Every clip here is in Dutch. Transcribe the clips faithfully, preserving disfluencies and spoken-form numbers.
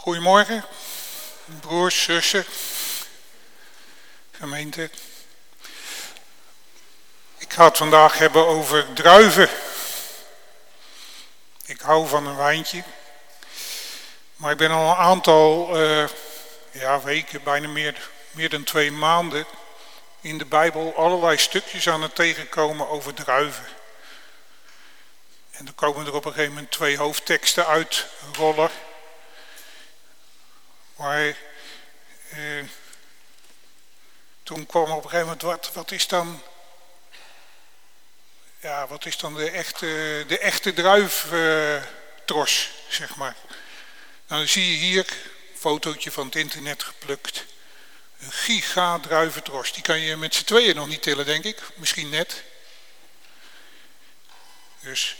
Goedemorgen, broers, zussen, gemeente. Ik ga het vandaag hebben over druiven. Ik hou van een wijntje. Maar ik ben al een aantal uh, ja, weken, bijna meer, meer dan twee maanden, in de Bijbel allerlei stukjes aan het tegenkomen over druiven. En dan komen er op een gegeven moment twee hoofdteksten uitrollen. Maar eh, toen kwam op een gegeven moment, wat, wat is dan, ja, wat is dan de echte, de echte druiftros, uh, zeg maar. Nou, dan zie je hier een fotootje van het internet geplukt. Een giga druiventros, die kan je met z'n tweeën nog niet tillen, denk ik. Misschien net. Dus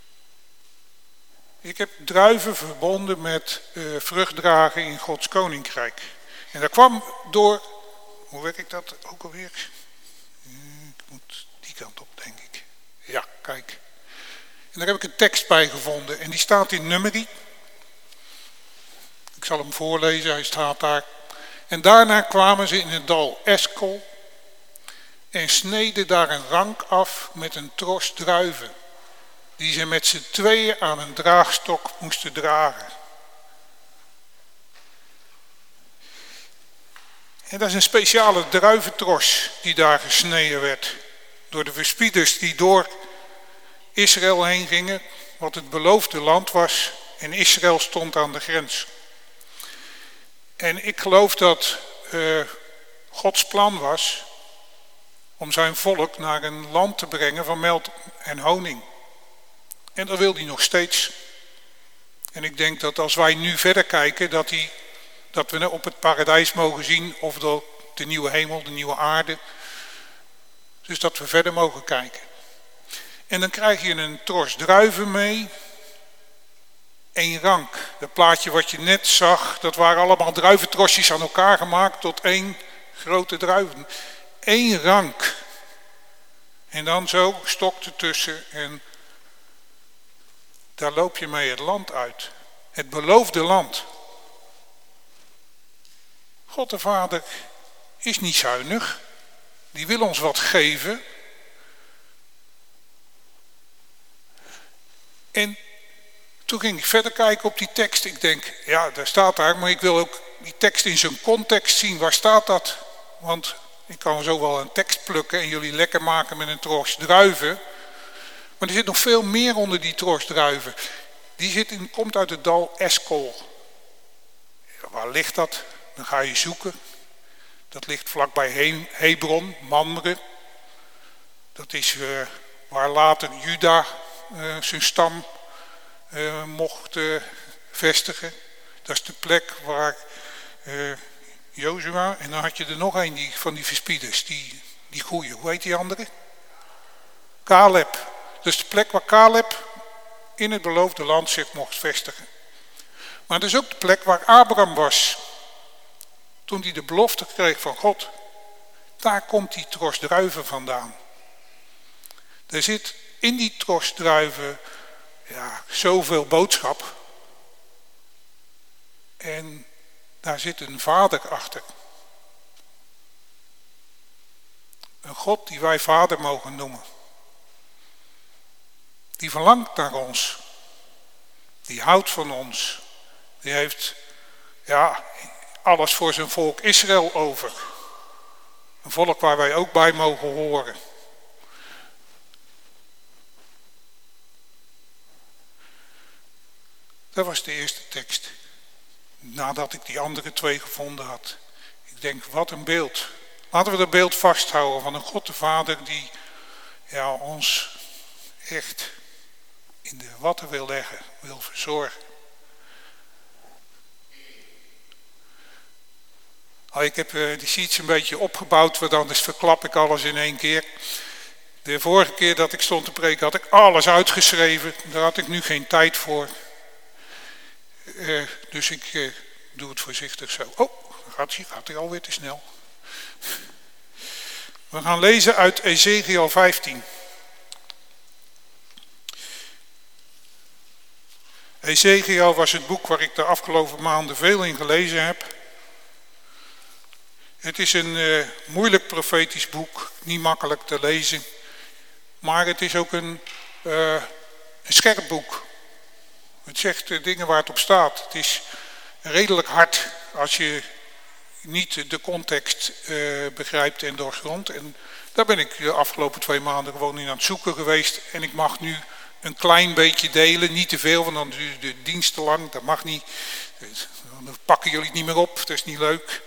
ik heb druiven verbonden met uh, vruchtdragen in Gods koninkrijk. En dat kwam door, hoe werk ik dat ook alweer? Ik moet die kant op, denk ik. Ja, kijk. En daar heb ik een tekst bij gevonden en die staat in Numeri. Ik zal hem voorlezen, hij staat daar. En daarna kwamen ze in het dal Eskol en sneden daar een rank af met een tros druiven, die ze met z'n tweeën aan een draagstok moesten dragen. En dat is een speciale druiventros die daar gesneden werd door de verspieders die door Israël heen gingen, wat het beloofde land was, en Israël stond aan de grens. En ik geloof dat uh, Gods plan was om zijn volk naar een land te brengen van melk en honing. En dat wil hij nog steeds. En ik denk dat als wij nu verder kijken, dat, hij, dat we op het paradijs mogen zien, of de, de nieuwe hemel, de nieuwe aarde. Dus dat we verder mogen kijken. En dan krijg je een tros druiven mee. Eén rank. Dat plaatje wat je net zag, dat waren allemaal druiventrosjes aan elkaar gemaakt tot één grote druiven. Eén rank. En dan zo stok ertussen en daar loop je mee het land uit. Het beloofde land. God de Vader is niet zuinig. Die wil ons wat geven. En toen ging ik verder kijken op die tekst. Ik denk, ja, daar staat daar, maar ik wil ook die tekst in zijn context zien. Waar staat dat? Want ik kan zo wel een tekst plukken en jullie lekker maken met een tros druiven. Maar er zit nog veel meer onder die tros druiven. Die zit in, komt uit het dal Eskol. Ja, waar ligt dat? Dan ga je zoeken. Dat ligt vlakbij He- Hebron, Mamre. Dat is uh, waar later Juda uh, zijn stam uh, mocht uh, vestigen. Dat is de plek waar uh, Jozua, en dan had je er nog een die, van die verspieders, die, die goeie, hoe heet die andere? Caleb. Dat is de plek waar Caleb in het beloofde land zich mocht vestigen. Maar dat is ook de plek waar Abraham was, toen hij de belofte kreeg van God. Daar komt die tros druiven vandaan. Er zit in die tros druiven ja, zoveel boodschap. En daar zit een vader achter. Een God die wij vader mogen noemen. Die verlangt naar ons. Die houdt van ons. Die heeft ja, alles voor zijn volk Israël over. Een volk waar wij ook bij mogen horen. Dat was de eerste tekst. Nadat ik die andere twee gevonden had. Ik denk, wat een beeld. Laten we dat beeld vasthouden van een God de Vader die ja, ons echt in de watten wil leggen, wil verzorgen. Oh, ik heb uh, die sheets een beetje opgebouwd, want anders verklap ik alles in één keer. De vorige keer dat ik stond te preken had ik alles uitgeschreven. Daar had ik nu geen tijd voor. Uh, dus ik uh, doe het voorzichtig zo. Oh, gaat hij, gaat hij alweer te snel. We gaan lezen uit Ezekiel vijftien. Ezekiel was het boek waar ik de afgelopen maanden veel in gelezen heb. Het is een uh, moeilijk profetisch boek, niet makkelijk te lezen. Maar het is ook een, uh, een scherp boek. Het zegt uh, dingen waar het op staat. Het is redelijk hard als je niet de context uh, begrijpt en doorgrondt. En daar ben ik de afgelopen twee maanden gewoon in aan het zoeken geweest. En ik mag nu een klein beetje delen, niet te veel, want dan duurt de dienst te lang. Dat mag niet. Dan pakken jullie het niet meer op, dat is niet leuk.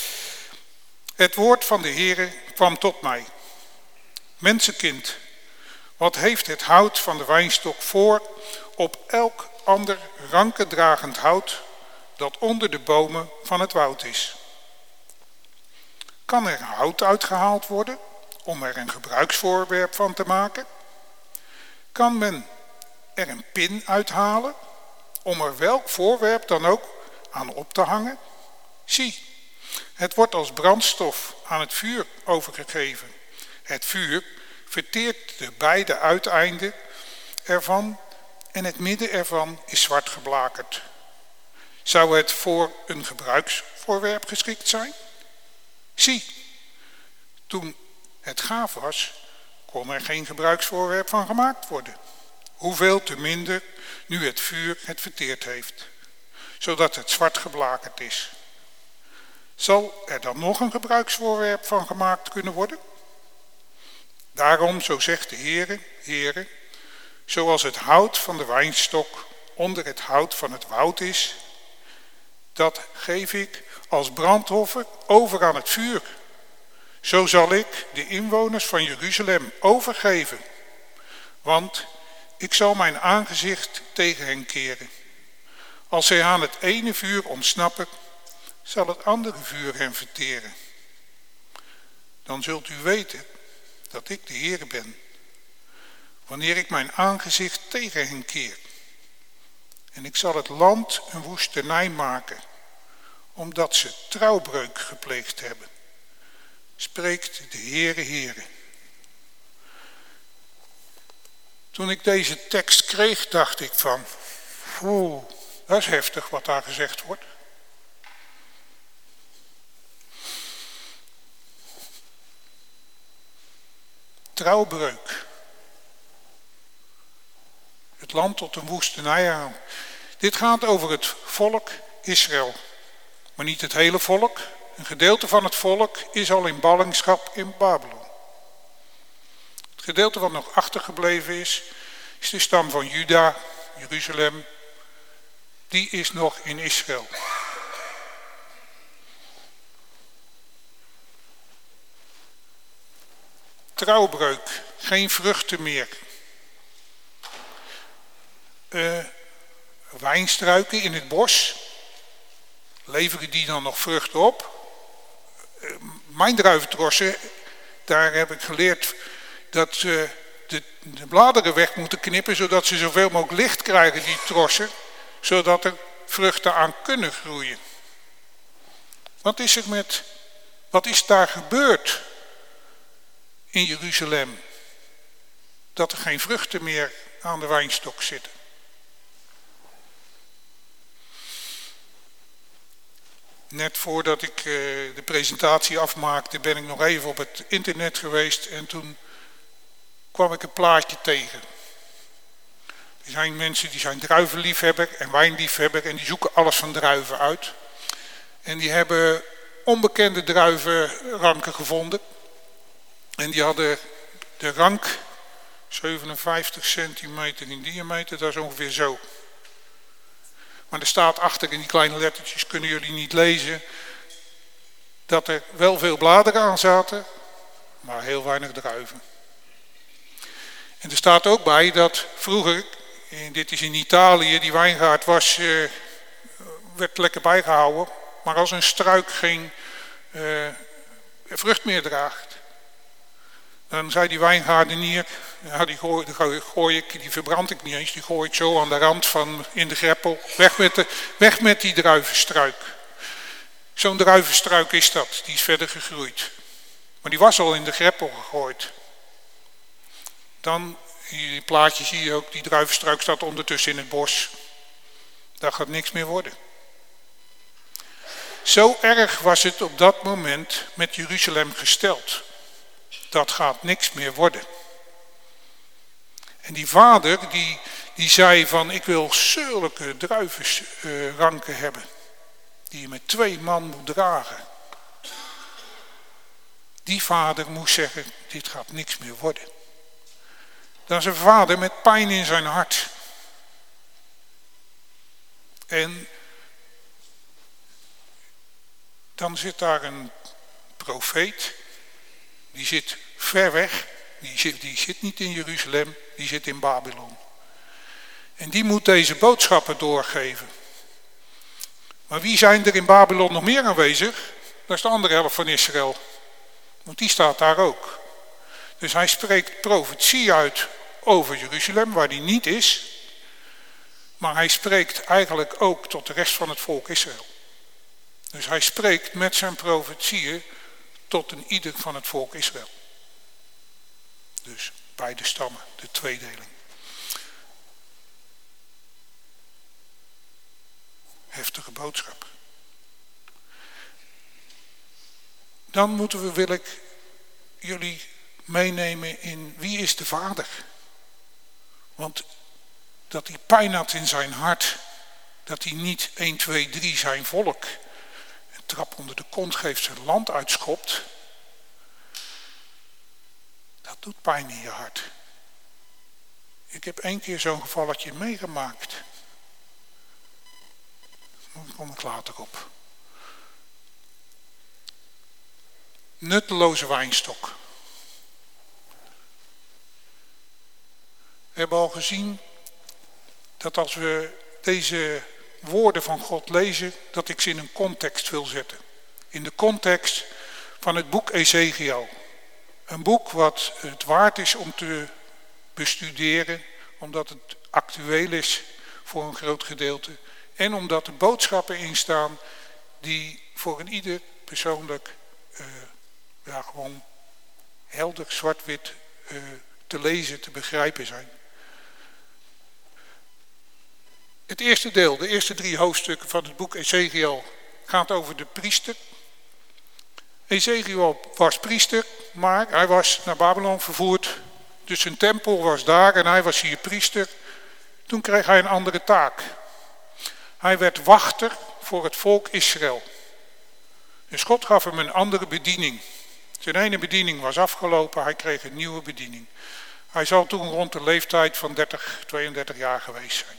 Het woord van de Heere kwam tot mij. Mensenkind, wat heeft het hout van de wijnstok voor op elk ander rankendragend hout dat onder de bomen van het woud is? Kan er hout uitgehaald worden om er een gebruiksvoorwerp van te maken? Kan men er een pin uithalen om er welk voorwerp dan ook aan op te hangen? Zie, het wordt als brandstof aan het vuur overgegeven. Het vuur verteert de beide uiteinden ervan en het midden ervan is zwart geblakerd. Zou het voor een gebruiksvoorwerp geschikt zijn? Zie, toen het gaaf was, kon er geen gebruiksvoorwerp van gemaakt worden. Hoeveel te minder nu het vuur het verteerd heeft, zodat het zwart geblakerd is. Zal er dan nog een gebruiksvoorwerp van gemaakt kunnen worden? Daarom, zo zegt de Heere, Heere, zoals het hout van de wijnstok onder het hout van het woud is, dat geef ik als brandoffer over aan het vuur. Zo zal ik de inwoners van Jeruzalem overgeven, want ik zal mijn aangezicht tegen hen keren. Als zij aan het ene vuur ontsnappen, zal het andere vuur hen verteren. Dan zult u weten dat ik de Heere ben, wanneer ik mijn aangezicht tegen hen keer. En ik zal het land een woestenij maken, omdat ze trouwbreuk gepleegd hebben, spreekt de Heere, Heere. Toen ik deze tekst kreeg, dacht ik van, oeh, dat is heftig wat daar gezegd wordt. Trouwbreuk. Het land tot een woestenij aan. Dit gaat over het volk Israël, maar niet het hele volk. Een gedeelte van het volk is al in ballingschap in Babylon. Het gedeelte wat nog achtergebleven is, is de stam van Juda, Jeruzalem. Die is nog in Israël. Trouwbreuk, geen vruchten meer. Uh, wijnstruiken in het bos, leveren die dan nog vruchten op? Uh, mijn druiventrossen, daar heb ik geleerd dat ze de, de bladeren weg moeten knippen, zodat ze zoveel mogelijk licht krijgen, die trossen, zodat er vruchten aan kunnen groeien. Wat is er met, wat is daar gebeurd in Jeruzalem? Dat er geen vruchten meer aan de wijnstok zitten. Net voordat ik uh, de presentatie afmaakte, ben ik nog even op het internet geweest en toen kwam ik een plaatje tegen. Er zijn mensen die zijn druivenliefhebber en wijnliefhebber en die zoeken alles van druiven uit. En die hebben onbekende druivenranken gevonden. En die hadden de rank zevenenvijftig centimeter in diameter, dat is ongeveer zo. Maar er staat achter in die kleine lettertjes, kunnen jullie niet lezen, dat er wel veel bladeren aan zaten, maar heel weinig druiven. En er staat ook bij dat vroeger, en dit is in Italië, die wijngaard was, uh, werd lekker bijgehouden, maar als een struik geen uh, vrucht meer draagt, dan zei die wijngaardenier, ja, die, gooi, die gooi ik, die verbrand ik niet eens, die gooi ik zo aan de rand van in de greppel, weg met, de, weg met die druivenstruik. Zo'n druivenstruik is dat, die is verder gegroeid. Maar die was al in de greppel gegooid. Dan, in die plaatje zie je ook, die druivenstruik staat ondertussen in het bos. Dat gaat niks meer worden. Zo erg was het op dat moment met Jeruzalem gesteld. Dat gaat niks meer worden. En die vader die, die zei van ik wil zulke druivenranken hebben. Die je met twee man moet dragen. Die vader moest zeggen dit gaat niks meer worden. Dat is een vader met pijn in zijn hart. En dan zit daar een profeet, die zit ver weg, die zit, die zit niet in Jeruzalem, die zit in Babylon. En die moet deze boodschappen doorgeven. Maar wie zijn er in Babylon nog meer aanwezig? Dat is de andere helft van Israël, want die staat daar ook. Dus hij spreekt profetie uit over Jeruzalem, waar die niet is. Maar hij spreekt eigenlijk ook tot de rest van het volk Israël. Dus hij spreekt met zijn profetieën tot een ieder van het volk Israël. Dus beide stammen, de tweedeling. Heftige boodschap. Dan moeten we, wil ik jullie meenemen in wie is de vader. Want dat hij pijn had in zijn hart, dat hij niet één, twee, drie zijn volk een trap onder de kont geeft, zijn land uitschopt. Dat doet pijn in je hart. Ik heb één keer zo'n gevalletje meegemaakt. Daar kom ik later op. Nutteloze wijnstok. We hebben al gezien dat als we deze woorden van God lezen, dat ik ze in een context wil zetten. In de context van het boek Ezekiel. Een boek wat het waard is om te bestuderen, omdat het actueel is voor een groot gedeelte. En omdat er boodschappen in staan die voor een ieder persoonlijk uh, ja, gewoon helder, zwart-wit uh, te lezen, te begrijpen zijn. Het eerste deel, de eerste drie hoofdstukken van het boek Ezekiel gaat over de priester. Ezekiel was priester, maar hij was naar Babylon vervoerd. Dus zijn tempel was daar en hij was hier priester. Toen kreeg hij een andere taak. Hij werd wachter voor het volk Israël. Dus God gaf hem een andere bediening. Zijn ene bediening was afgelopen, hij kreeg een nieuwe bediening. Hij zal toen rond de leeftijd van dertig, tweeëndertig jaar geweest zijn.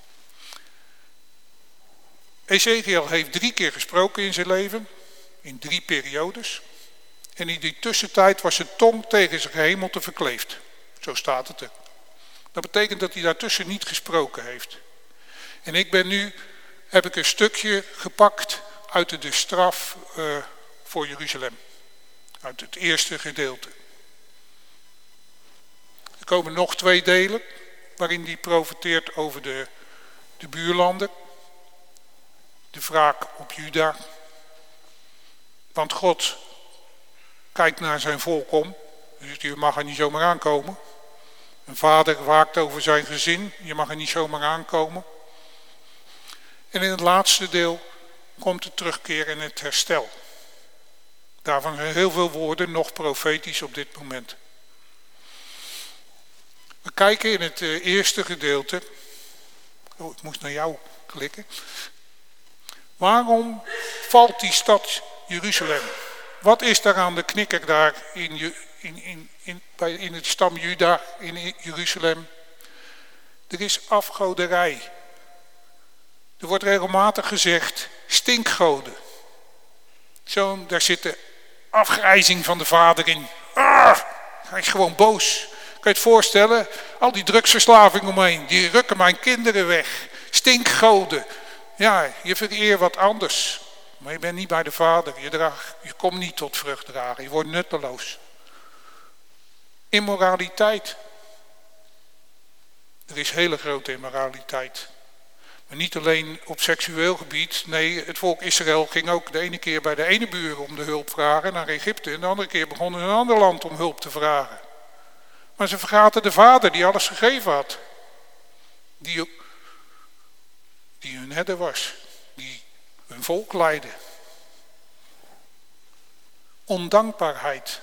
Ezekiel heeft drie keer gesproken in zijn leven, in drie periodes. En in die tussentijd was zijn tong tegen zijn gehemelte verkleefd. Zo staat het er. Dat betekent dat hij daartussen niet gesproken heeft. En ik ben nu, heb ik een stukje gepakt uit de straf uh, voor Jeruzalem. Uit het eerste gedeelte. Er komen nog twee delen, waarin hij profeteert over de, de buurlanden. De wraak op Juda. Want God kijkt naar zijn volk om. Dus je mag er niet zomaar aankomen. Een vader waakt over zijn gezin. Je mag er niet zomaar aankomen. En in het laatste deel komt de terugkeer en het herstel. Daarvan zijn heel veel woorden nog profetisch op dit moment. We kijken in het eerste gedeelte. Oh, ik moest naar jou klikken. Waarom valt die stad Jeruzalem? Wat is daar aan de knikker daar in, in, in, in, bij, in het stam Juda in Jeruzalem? Er is afgoderij. Er wordt regelmatig gezegd stinkgoden. Zo, daar zit de afgrijzing van de vader in. Ah, hij is gewoon boos. Kan je het voorstellen? Al die drugsverslaving omheen, die rukken mijn kinderen weg. Stinkgoden. Ja, je vereert wat anders. Maar je bent niet bij de vader. Je, draagt, je komt niet tot vrucht dragen. Je wordt nutteloos. Immoraliteit. Er is hele grote immoraliteit. Maar niet alleen op seksueel gebied. Nee, het volk Israël ging ook de ene keer bij de ene buur om de hulp vragen naar Egypte. En de andere keer begonnen in een ander land om hulp te vragen. Maar ze vergaten de vader die alles gegeven had. Die, die hun hun herder was, die hun volk leidde. Ondankbaarheid.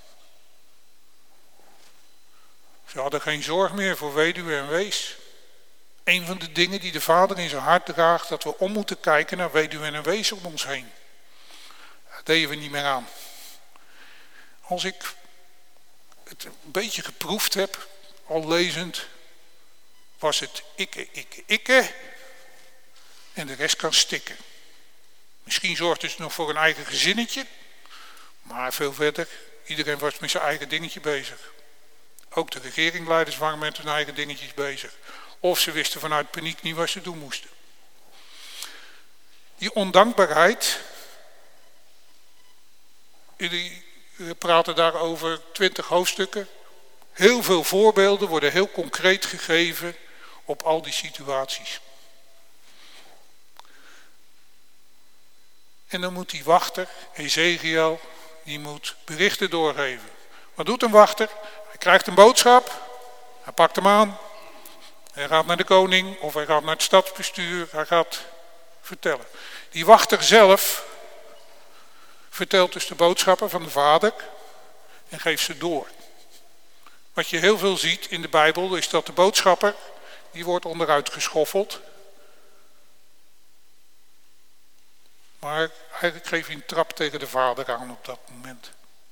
Ze hadden geen zorg meer voor weduwe en wees. Een van de dingen die de Vader in zijn hart draagt, dat we om moeten kijken naar weduwe en wees om ons heen. Dat deden we niet meer aan. Als ik het een beetje geproefd heb, al lezend, was het ikke, ikke, ikke en de rest kan stikken. Misschien zorgde het nog voor een eigen gezinnetje, maar veel verder, iedereen was met zijn eigen dingetje bezig. Ook de regeringsleiders waren met hun eigen dingetjes bezig. Of ze wisten vanuit paniek niet wat ze doen moesten. Die ondankbaarheid, jullie praten daar over twintig hoofdstukken. Heel veel voorbeelden worden heel concreet gegeven op al die situaties. En dan moet die wachter, Ezekiel, die moet berichten doorgeven. Wat doet een wachter? Hij krijgt een boodschap, hij pakt hem aan, hij gaat naar de koning of hij gaat naar het stadsbestuur, hij gaat vertellen. Die wachter zelf vertelt dus de boodschappen van de Vader en geeft ze door. Wat je heel veel ziet in de Bijbel is dat de boodschapper, die wordt onderuit geschoffeld. Maar eigenlijk geeft hij een trap tegen de Vader aan op dat moment.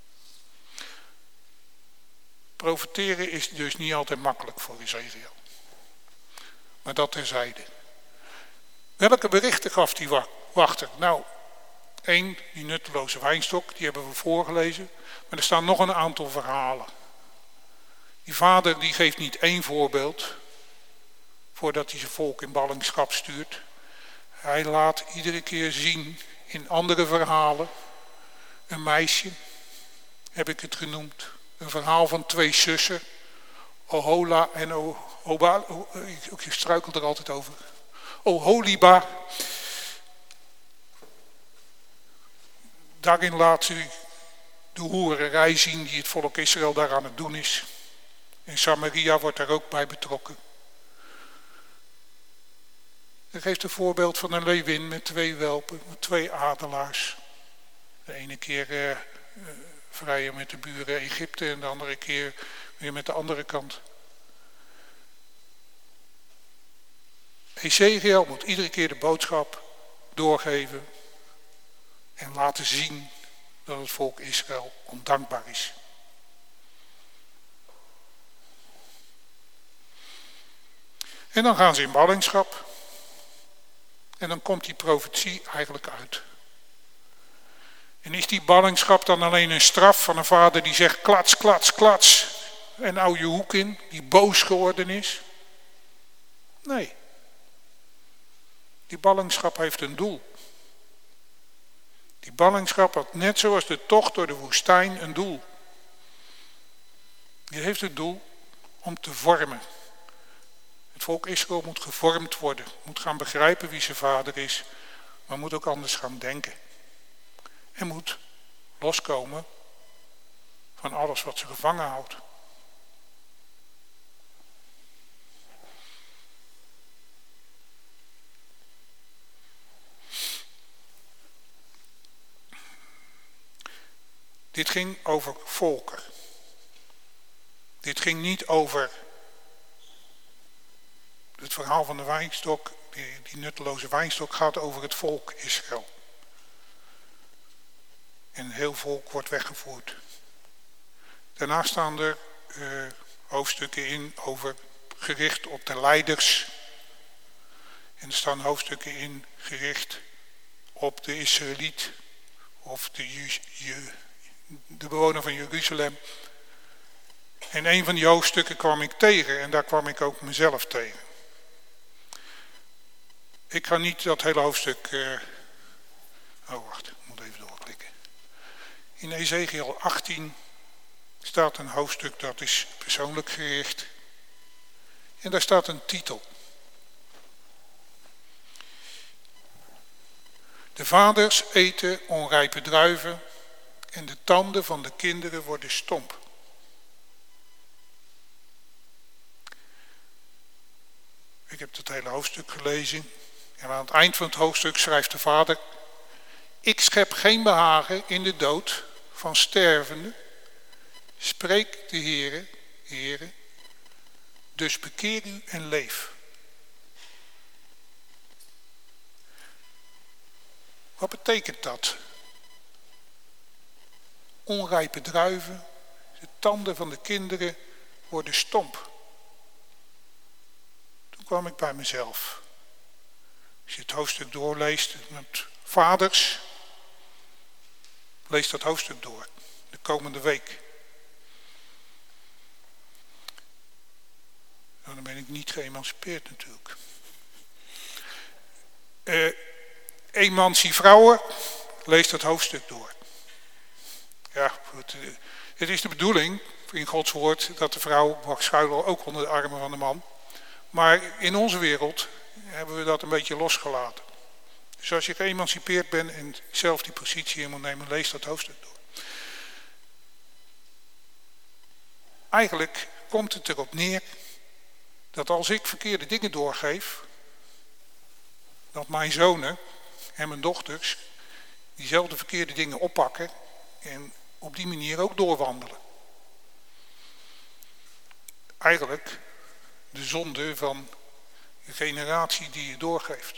Profeteren is dus niet altijd makkelijk voor Ezekiel. Maar dat terzijde. Welke berichten gaf die wachter? Nou, één, die nutteloze wijnstok, die hebben we voorgelezen. Maar er staan nog een aantal verhalen. Die vader die geeft niet één voorbeeld, voordat hij zijn volk in ballingschap stuurt. Hij laat iedere keer zien in andere verhalen. Een meisje, heb ik het genoemd. Een verhaal van twee zussen. Ohola en Ohoba. Ik struikel er altijd over. Oholiba. Daarin laat ze de hoererij zien die het volk Israël daar aan het doen is. En Samaria wordt daar ook bij betrokken. Er geeft een voorbeeld van een leeuwin met twee welpen, met twee adelaars. De ene keer uh, uh, vrijen met de buren Egypte en de andere keer weer met de andere kant. Ezekiel moet iedere keer de boodschap doorgeven en laten zien dat het volk Israël ondankbaar is. En dan gaan ze in ballingschap. En dan komt die profetie eigenlijk uit. En is die ballingschap dan alleen een straf van een vader die zegt klats, klats, klats en hou je hoek in, die boos geworden is? Nee. Die ballingschap heeft een doel. Die ballingschap had net zoals de tocht door de woestijn een doel. Die heeft het doel om te vormen. Het volk Israël moet gevormd worden, moet gaan begrijpen wie zijn vader is, maar moet ook anders gaan denken. En moet loskomen van alles wat ze gevangen houdt. Dit ging over volken. Dit ging niet over het verhaal van de wijnstok. Die, die nutteloze wijnstok gaat over het volk Israël. En heel volk wordt weggevoerd. Daarna staan er uh, hoofdstukken in over gericht op de leiders. En er staan hoofdstukken in gericht op de Israëliet of de, Ju, Ju, de bewoner van Jeruzalem. En een van die hoofdstukken kwam ik tegen en daar kwam ik ook mezelf tegen. Ik ga niet dat hele hoofdstuk... Uh, oh wacht, ik moet even doorklikken. In Ezekiel achttien staat een hoofdstuk dat is persoonlijk gericht. En daar staat een titel. De vaders eten onrijpe druiven en de tanden van de kinderen worden stomp. Ik heb dat hele hoofdstuk gelezen. En aan het eind van het hoofdstuk schrijft de vader: ik schep geen behagen in de dood van stervenden. Spreek de Heere, Heere, dus bekeer u en leef. Wat betekent dat? Onrijpe druiven, de tanden van de kinderen worden stomp. Toen kwam ik bij mezelf. Als je het hoofdstuk doorleest met vaders, lees dat hoofdstuk door, de komende week. Nou, dan ben ik niet geëmancipeerd natuurlijk. Uh, Emancie vrouwen, lees dat hoofdstuk door. Ja, het, het is de bedoeling in Gods woord dat de vrouw mag schuilen ook onder de armen van de man. Maar in onze wereld hebben we dat een beetje losgelaten. Dus als je geëmancipeerd bent en zelf die positie in moet nemen, lees dat hoofdstuk door. Eigenlijk komt het erop neer dat als ik verkeerde dingen doorgeef, dat mijn zonen en mijn dochters diezelfde verkeerde dingen oppakken en op die manier ook doorwandelen. Eigenlijk de zonde van de generatie die je doorgeeft.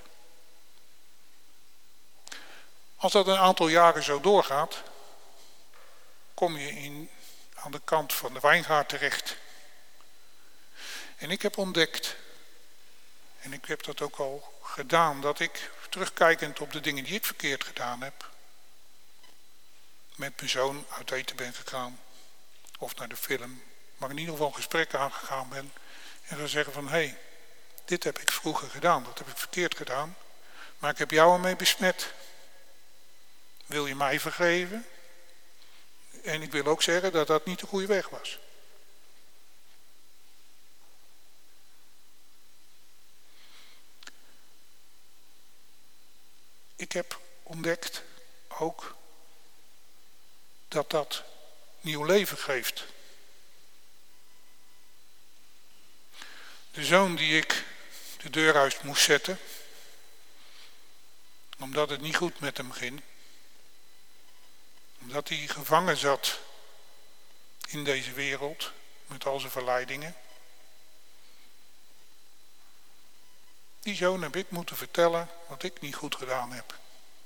Als dat een aantal jaren zo doorgaat, kom je in, aan de kant van de wijngaard terecht. En ik heb ontdekt, en ik heb dat ook al gedaan, dat ik terugkijkend op de dingen die ik verkeerd gedaan heb, met mijn zoon uit eten ben gegaan, of naar de film, maar in ieder geval gesprekken aangegaan ben en ga zeggen van, hé, hey, dit heb ik vroeger gedaan, dat heb ik verkeerd gedaan, maar ik heb jou ermee besmet. Wil je mij vergeven? En ik wil ook zeggen dat dat niet de goede weg was. Ik heb ontdekt ook dat dat nieuw leven geeft. De zoon die ik de deur uit moest zetten, omdat het niet goed met hem ging, omdat hij gevangen zat in deze wereld met al zijn verleidingen. Die zoon heb ik moeten vertellen wat ik niet goed gedaan heb.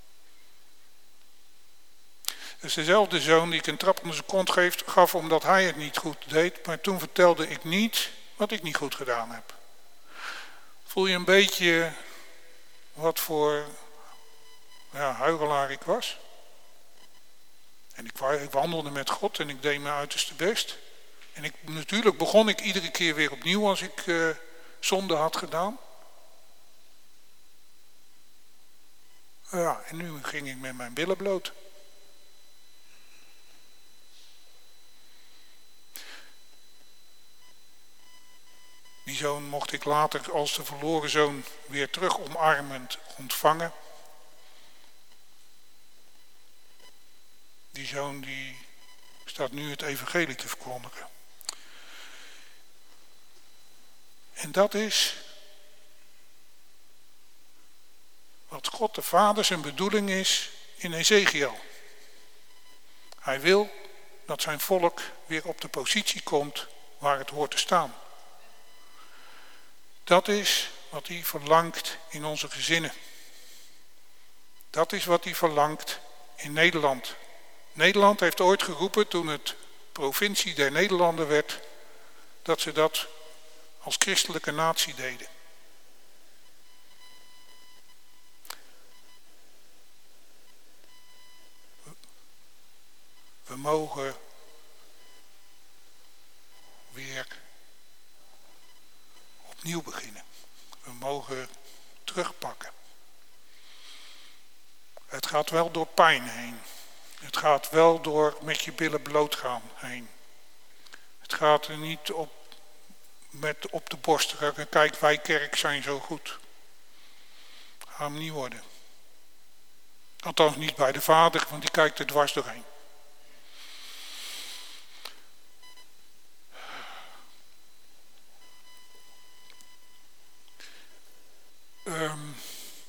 Het is dezelfde zoon die ik een trap onder zijn kont geeft, gaf omdat hij het niet goed deed, maar toen vertelde ik niet wat ik niet goed gedaan heb. Voel je een beetje wat voor ja, huigelaar ik was? En ik, ik wandelde met God en ik deed mijn uiterste best. En ik, natuurlijk begon ik iedere keer weer opnieuw als ik uh, zonde had gedaan. Ja, en nu ging ik met mijn billen bloot. Die zoon mocht ik later als de verloren zoon weer terug omarmend ontvangen. Die zoon die staat nu het evangelie te verkondigen. En dat is wat God de Vader zijn bedoeling is in Ezekiel. Hij wil dat zijn volk weer op de positie komt waar het hoort te staan. Dat is wat hij verlangt in onze gezinnen. Dat is wat hij verlangt in Nederland. Nederland heeft ooit geroepen toen het provincie der Nederlanden werd, dat ze dat als christelijke natie deden. We mogen weer opnieuw beginnen. We mogen terugpakken. Het gaat wel door pijn heen. Het gaat wel door met je billen bloot gaan heen. Het gaat er niet op met op de borst drukken. Kijk, wij kerk zijn zo goed. Gaat hem niet worden. Althans niet bij de Vader, want die kijkt er dwars doorheen. Um,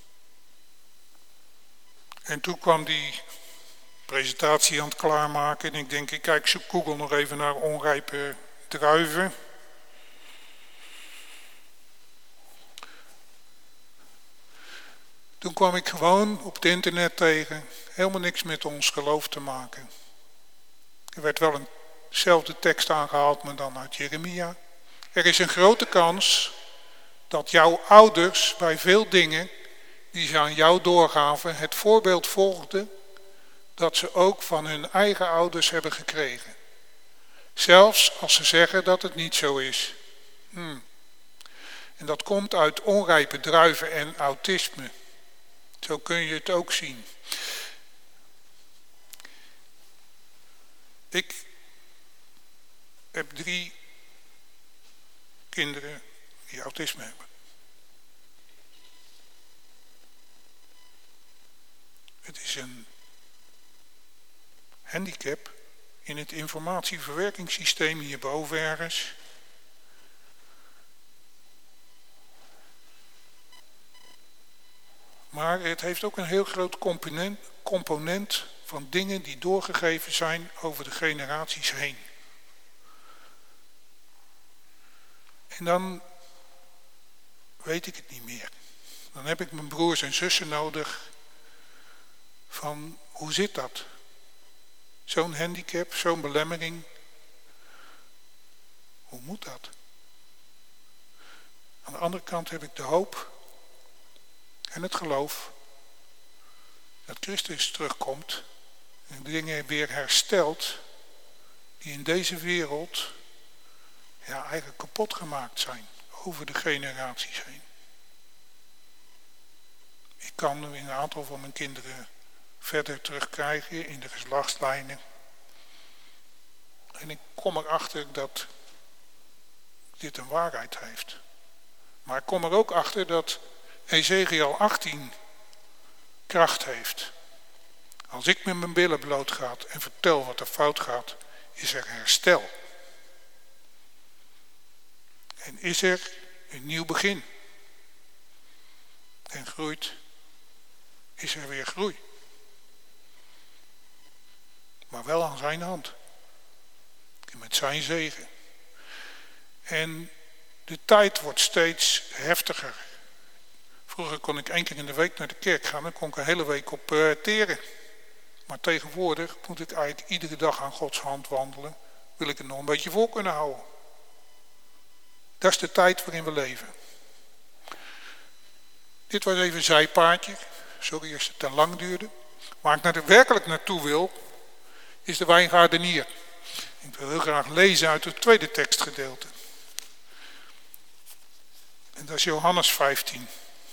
En toen kwam die presentatie aan het klaarmaken en ik denk, ik kijk op Google nog even naar onrijpe druiven. Toen kwam ik gewoon op het internet tegen, helemaal niks met ons geloof te maken. Er werd wel eenzelfde tekst aangehaald, maar dan uit Jeremia. Er is een grote kans dat jouw ouders bij veel dingen die ze aan jou doorgaven, het voorbeeld volgden dat ze ook van hun eigen ouders hebben gekregen. Zelfs als ze zeggen dat het niet zo is. Hmm. En dat komt uit onrijpe druiven en autisme. Zo kun je het ook zien. Ik heb drie kinderen die autisme hebben. Het is een handicap in het informatieverwerkingssysteem hierboven ergens. Maar het heeft ook een heel groot component, component van dingen die doorgegeven zijn over de generaties heen. En dan weet ik het niet meer. Dan heb ik mijn broers en zussen nodig van hoe zit dat? Zo'n handicap, zo'n belemmering. Hoe moet dat? Aan de andere kant heb ik de hoop en het geloof dat Christus terugkomt en dingen weer herstelt die in deze wereld ja, eigenlijk kapot gemaakt zijn over de generaties heen. Ik kan nu een aantal van mijn kinderen verder terugkrijgen in de geslachtslijnen. En ik kom erachter dat dit een waarheid heeft. Maar ik kom er ook achter dat Ezekiel achttien kracht heeft. Als ik met mijn billen bloot ga en vertel wat er fout gaat, is er herstel. En is er een nieuw begin. En groeit, is er weer groei. Maar wel aan zijn hand. En met zijn zegen. En de tijd wordt steeds heftiger. Vroeger kon ik één keer in de week naar de kerk gaan. Dan kon ik een hele week op uh, teren. Maar tegenwoordig moet ik eigenlijk iedere dag aan Gods hand wandelen. Wil ik het nog een beetje vol kunnen houden. Dat is de tijd waarin we leven. Dit was even een zijpaadje. Sorry als het te lang duurde. Waar ik naar werkelijk naartoe wil, is de wijngaardenier. Ik wil heel graag lezen uit het tweede tekstgedeelte. En dat is Johannes vijftien.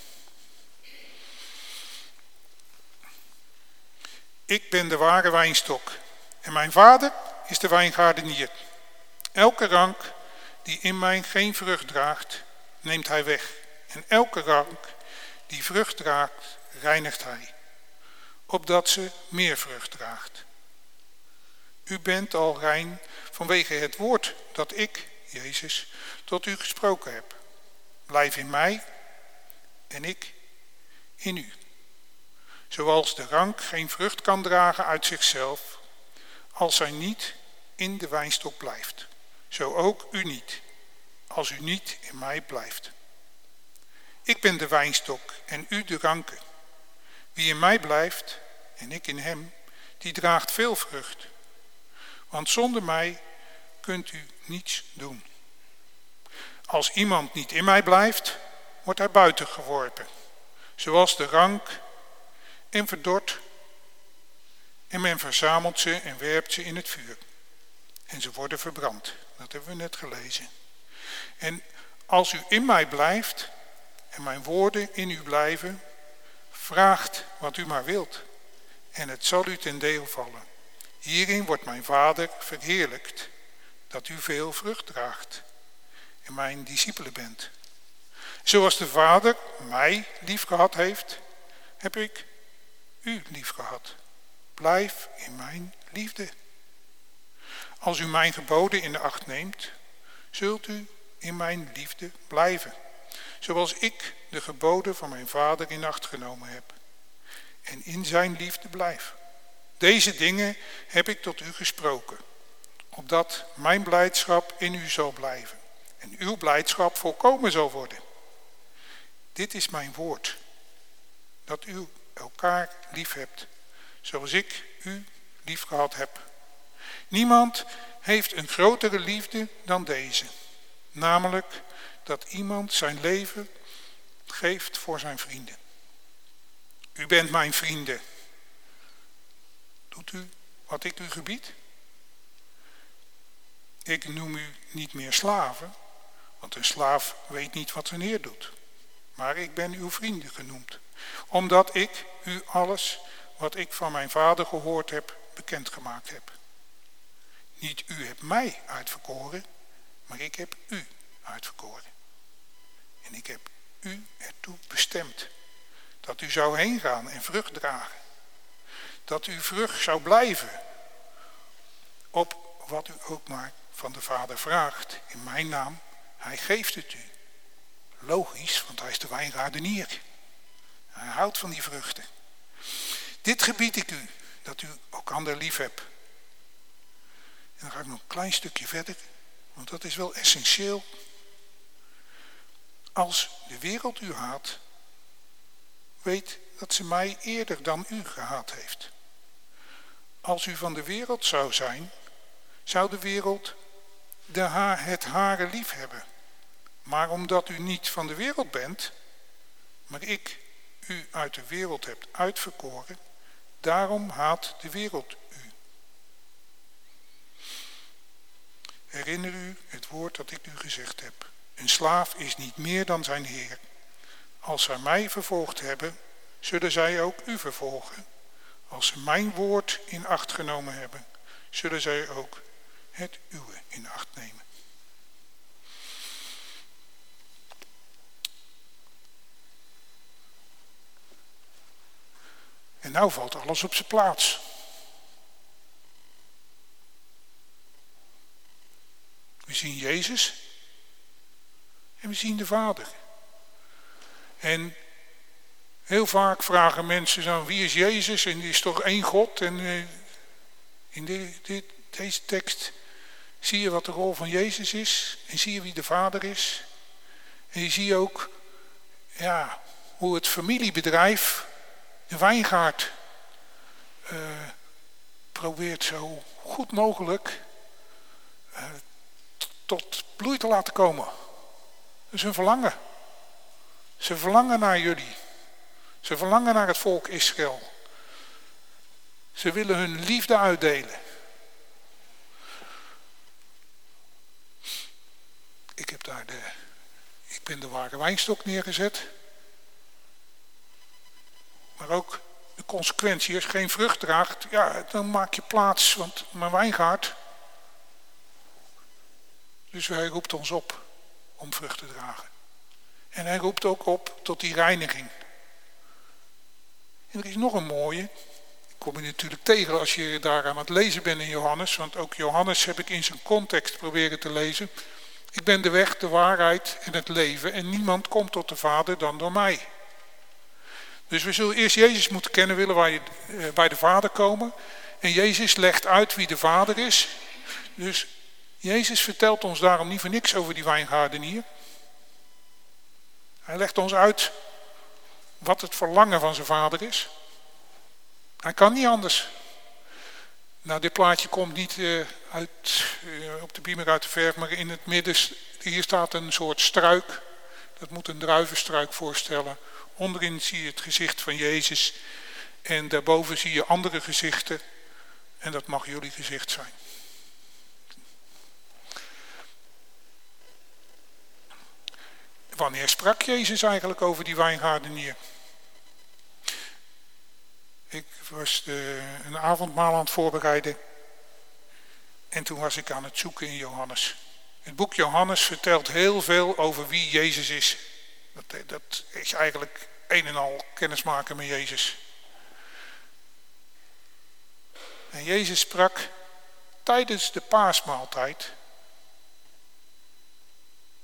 Ik ben de ware wijnstok en mijn vader is de wijngaardenier. Elke rank die in mij geen vrucht draagt, neemt hij weg. En elke rank die vrucht draagt, reinigt hij, opdat ze meer vrucht draagt. U bent al rein vanwege het woord dat ik, Jezus, tot u gesproken heb. Blijf in mij en ik in u. Zoals de rank geen vrucht kan dragen uit zichzelf, als zij niet in de wijnstok blijft. Zo ook u niet, als u niet in mij blijft. Ik ben de wijnstok en u de ranken. Wie in mij blijft en ik in hem, die draagt veel vrucht. Want zonder mij kunt u niets doen. Als iemand niet in mij blijft, wordt hij buiten geworpen. Zoals de rank en verdort. En men verzamelt ze en werpt ze in het vuur. En ze worden verbrand. Dat hebben we net gelezen. En als u in mij blijft en mijn woorden in u blijven, vraagt wat u maar wilt. En het zal u ten deel vallen. Hierin wordt mijn Vader verheerlijkt, dat u veel vrucht draagt en mijn discipelen bent. Zoals de Vader mij liefgehad heeft, heb ik u liefgehad. Blijf in mijn liefde. Als u mijn geboden in de acht neemt, zult u in mijn liefde blijven. Zoals ik de geboden van mijn Vader in acht genomen heb. en in zijn liefde blijf. Deze dingen heb ik tot u gesproken, opdat mijn blijdschap in u zal blijven en uw blijdschap volkomen zal worden. Dit is mijn woord, dat u elkaar lief hebt, zoals ik u lief gehad heb. Niemand heeft een grotere liefde dan deze, namelijk dat iemand zijn leven geeft voor zijn vrienden. U bent mijn vrienden. Doet u wat ik u gebied? Ik noem u niet meer slaven, want een slaaf weet niet wat zijn heer doet. Maar ik ben uw vrienden genoemd, omdat ik u alles wat ik van mijn vader gehoord heb, bekendgemaakt heb. Niet u hebt mij uitverkoren, maar ik heb u uitverkoren. En ik heb u ertoe bestemd, dat u zou heen gaan en vrucht dragen. Dat u vrucht zou blijven, op wat u ook maar van de Vader vraagt. In mijn naam, hij geeft het u. Logisch, want hij is de wijngaardenier. Hij houdt van die vruchten. Dit gebied ik u, dat u elkander lief hebt. En dan ga ik nog een klein stukje verder, want dat is wel essentieel. Als de wereld u haat, weet dat ze mij eerder dan u gehaat heeft. Als u van de wereld zou zijn, zou de wereld de ha- het hare lief hebben. Maar omdat u niet van de wereld bent, maar ik u uit de wereld heb uitverkoren, daarom haat de wereld u. Herinner u het woord dat ik u gezegd heb. Een slaaf is niet meer dan zijn heer. Als zij mij vervolgd hebben, zullen zij ook u vervolgen. Als ze mijn woord in acht genomen hebben, zullen zij ook het uwe in acht nemen. En nou valt alles op zijn plaats. We zien Jezus en we zien de Vader. En heel vaak vragen mensen dan, wie is Jezus? En die is toch één God? En uh, in de, de, deze tekst zie je wat de rol van Jezus is. En zie je wie de Vader is. En je ziet ook ja, hoe het familiebedrijf, de wijngaard, uh, probeert zo goed mogelijk uh, t- tot bloei te laten komen. Dat is hun verlangen. Ze verlangen naar jullie. Ze verlangen naar het volk Israël. Ze willen hun liefde uitdelen. Ik heb daar de, ik ben de ware wijnstok neergezet. Maar ook de consequentie, als je geen vrucht draagt, ja, dan maak je plaats, want mijn wijngaard. Dus hij roept ons op om vrucht te dragen. En hij roept ook op tot die reiniging. En er is nog een mooie. Die kom je natuurlijk tegen als je daar aan het lezen bent in Johannes. Want ook Johannes heb ik in zijn context proberen te lezen. Ik ben de weg, de waarheid en het leven. En niemand komt tot de Vader dan door mij. Dus we zullen eerst Jezus moeten kennen, willen wij bij de Vader komen. En Jezus legt uit wie de Vader is. Dus Jezus vertelt ons daarom niet voor niks over die wijngaardenier. Hij legt ons uit wat het verlangen van zijn Vader is. Hij kan niet anders. Nou, dit plaatje komt niet uh, uit, uh, op de beamer uit de verf, maar in het midden, hier staat een soort struik. Dat moet een druivenstruik voorstellen. Onderin zie je het gezicht van Jezus en daarboven zie je andere gezichten. En dat mag jullie gezicht zijn. Wanneer sprak Jezus eigenlijk over die wijngaardenier? Ik was de, een avondmaal aan het voorbereiden en toen was ik aan het zoeken in Johannes. Het boek Johannes vertelt heel veel over wie Jezus is. Dat, dat is eigenlijk een en al kennismaken met Jezus. En Jezus sprak tijdens de paasmaaltijd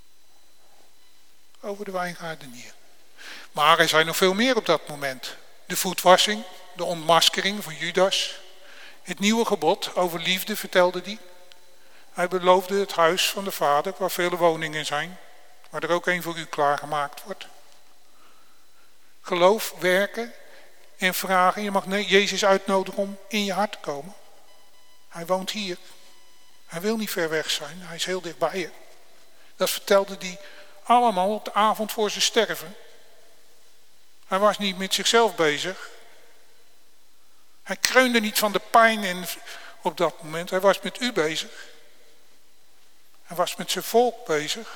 over de wijngaardenier. Maar er zijn nog veel meer op dat moment. de voetwassing, de ontmaskering van Judas. Het nieuwe gebod over liefde vertelde hij. Hij beloofde het huis van de Vader, waar vele woningen zijn, waar er ook één voor u klaargemaakt wordt. Geloof, werken en vragen. Je mag Jezus uitnodigen om in je hart te komen. Hij woont hier. Hij wil niet ver weg zijn. Hij is heel dichtbij je. Dat vertelde hij allemaal op de avond voor zijn sterven. Hij was niet met zichzelf bezig. Hij kreunde niet van de pijn en op dat moment. Hij was met u bezig. Hij was met zijn volk bezig.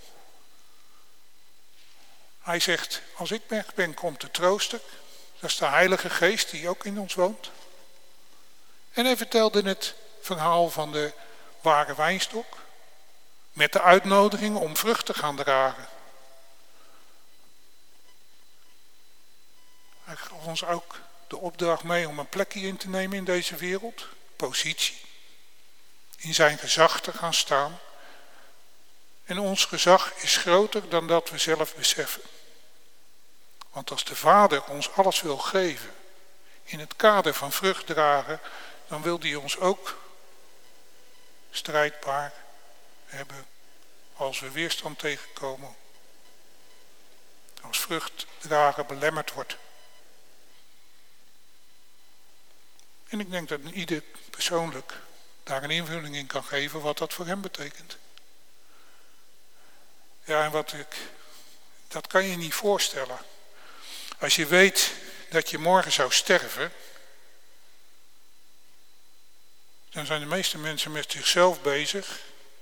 Hij zegt, als ik weg ben, komt de trooster. Dat is de Heilige Geest die ook in ons woont. En hij vertelde het verhaal van de ware wijnstok. Met de uitnodiging om vrucht te gaan dragen. Hij gaf ons ook de opdracht mee om een plekje in te nemen in deze wereld. Positie. In zijn gezag te gaan staan. En ons gezag is groter dan dat we zelf beseffen. Want als de Vader ons alles wil geven, in het kader van vrucht dragen, dan wil hij ons ook strijdbaar hebben als we weerstand tegenkomen. Als vrucht dragen belemmerd wordt. En ik denk dat ieder persoonlijk daar een invulling in kan geven wat dat voor hem betekent. Ja, en wat ik, dat kan je niet voorstellen. Als je weet dat je morgen zou sterven, dan zijn de meeste mensen met zichzelf bezig,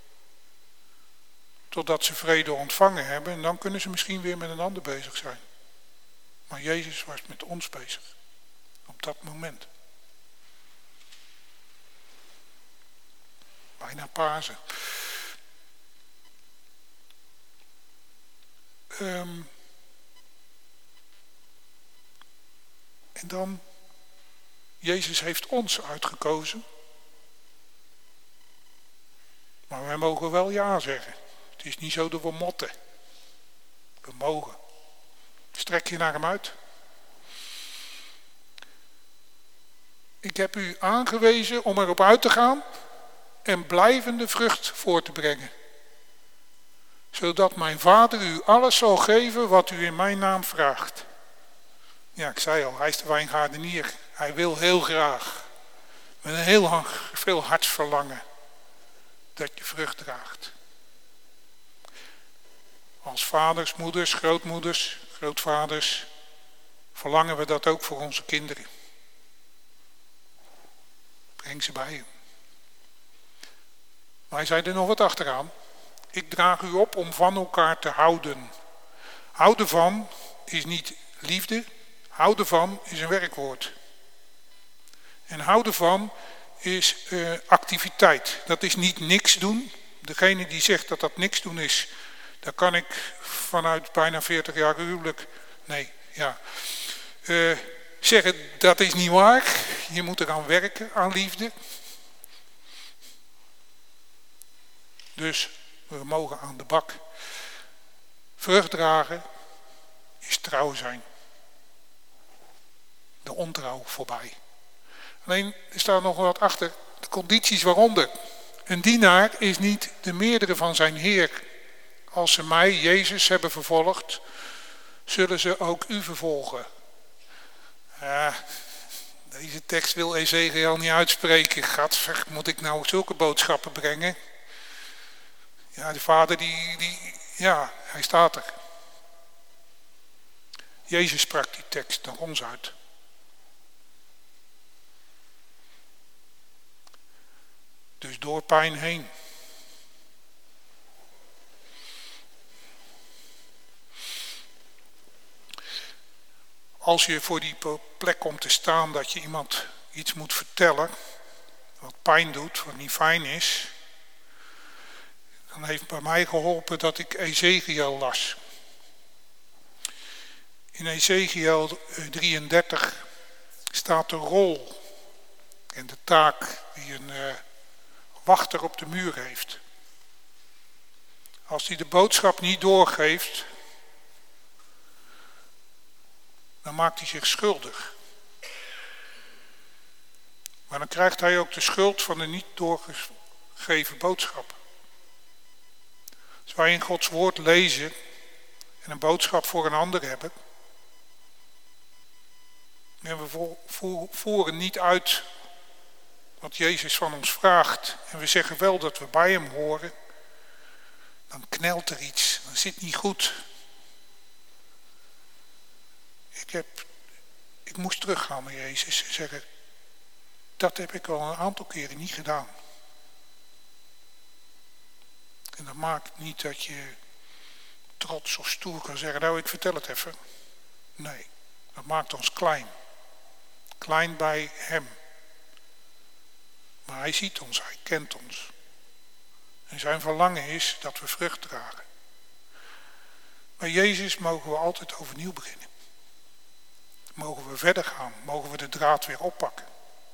totdat ze vrede ontvangen hebben en dan kunnen ze misschien weer met een ander bezig zijn. Maar Jezus was met ons bezig, op dat moment. Bijna Pasen. Um, en dan, Jezus heeft ons uitgekozen. Maar wij mogen wel ja zeggen. Het is niet zo dat we motten. We mogen. Strek je naar hem uit. Ik heb u aangewezen om erop uit te gaan en blijvende vrucht voor te brengen. Zodat mijn Vader u alles zal geven wat u in mijn naam vraagt. Ja, ik zei al, hij is de wijngaardenier. Hij wil heel graag, met een heel veel hartsverlangen, dat je vrucht draagt. Als vaders, moeders, grootmoeders, grootvaders, verlangen we dat ook voor onze kinderen. Breng ze bij hem. Maar hij zei er nog wat achteraan. Ik draag u op om van elkaar te houden. Houden van is niet liefde. Houden van is een werkwoord. En houden van is uh, activiteit. Dat is niet niks doen. Degene die zegt dat dat niks doen is, daar kan ik vanuit bijna veertig jaar huwelijk, nee, ja, uh, zeggen dat is niet waar. Je moet eraan werken, aan liefde. Dus we mogen aan de bak. Vrucht dragen is trouw zijn. De ontrouw voorbij. Alleen er staat nog wat achter. De condities waaronder. Een dienaar is niet de meerdere van zijn Heer. Als ze mij, Jezus, hebben vervolgd, zullen ze ook u vervolgen. Ja, deze tekst wil Ezekiel niet uitspreken. Gadver, moet ik nou zulke boodschappen brengen? Ja, de Vader die, die, ja, hij staat er. Jezus sprak die tekst naar ons uit. Dus door pijn heen. Als je voor die plek komt te staan dat je iemand iets moet vertellen, wat pijn doet, wat niet fijn is, dan heeft bij mij geholpen dat ik Ezekiel las. In Ezekiel drieëndertig staat de rol en de taak die een uh, wachter op de muur heeft. Als hij de boodschap niet doorgeeft, dan maakt hij zich schuldig. Maar dan krijgt hij ook de schuld van de niet doorgegeven boodschap. Als wij in Gods woord lezen en een boodschap voor een ander hebben, en we voeren niet uit wat Jezus van ons vraagt en we zeggen wel dat we bij hem horen, dan knelt er iets, dan zit niet goed. Ik, heb, ik moest teruggaan naar Jezus en zeggen, dat heb ik al een aantal keren niet gedaan. En dat maakt niet dat je trots of stoer kan zeggen, nou ik vertel het even. Nee, dat maakt ons klein. Klein bij hem. Maar hij ziet ons, hij kent ons. En zijn verlangen is dat we vrucht dragen. Bij Jezus mogen we altijd overnieuw beginnen. Mogen we verder gaan, mogen we de draad weer oppakken.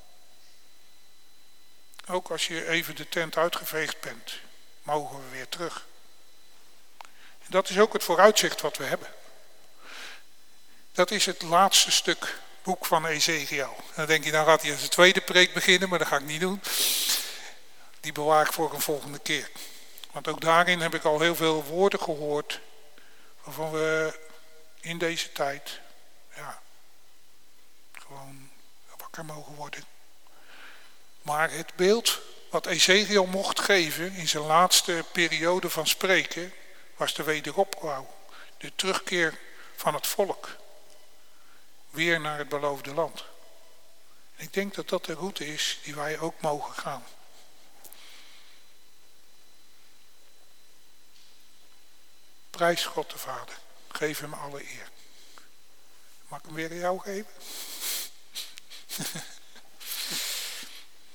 Ook als je even de tent uitgeveegd bent, mogen we weer terug. En dat is ook het vooruitzicht wat we hebben. Dat is het laatste stuk boek van Ezekiel. Dan denk je, dan gaat hij als de tweede preek beginnen, maar dat ga ik niet doen. Die bewaar ik voor een volgende keer. Want ook daarin heb ik al heel veel woorden gehoord, waarvan we in deze tijd, ja, gewoon wakker mogen worden. Maar het beeld wat Ezekiel mocht geven in zijn laatste periode van spreken, was de wederopbouw. De terugkeer van het volk. Weer naar het beloofde land. En ik denk dat dat de route is die wij ook mogen gaan. Prijs God de Vader. Geef hem alle eer. Mag ik hem weer aan jou geven?